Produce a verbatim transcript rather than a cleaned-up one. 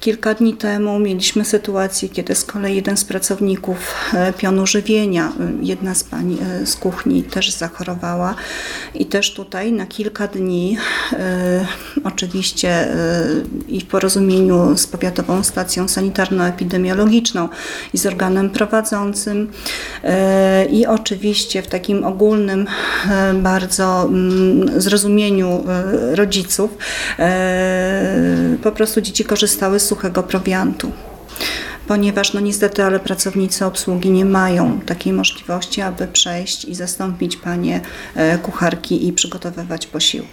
Kilka dni temu mieliśmy sytuację, kiedy z kolei jeden z pracowników pionu żywienia, jedna z pań z kuchni też zachorowała i też tutaj na kilka dni, oczywiście i w porozumieniu z Powiatową Stacją Sanitarno-Epidemiologiczną i z organem prowadzącym i oczywiście w takim ogólnym bardzo zrozumieniu rodziców, po prostu dzieci korzystały z suchego prowiantu. Ponieważ no niestety, ale pracownicy obsługi nie mają takiej możliwości, aby przejść i zastąpić panie kucharki i przygotowywać posiłki.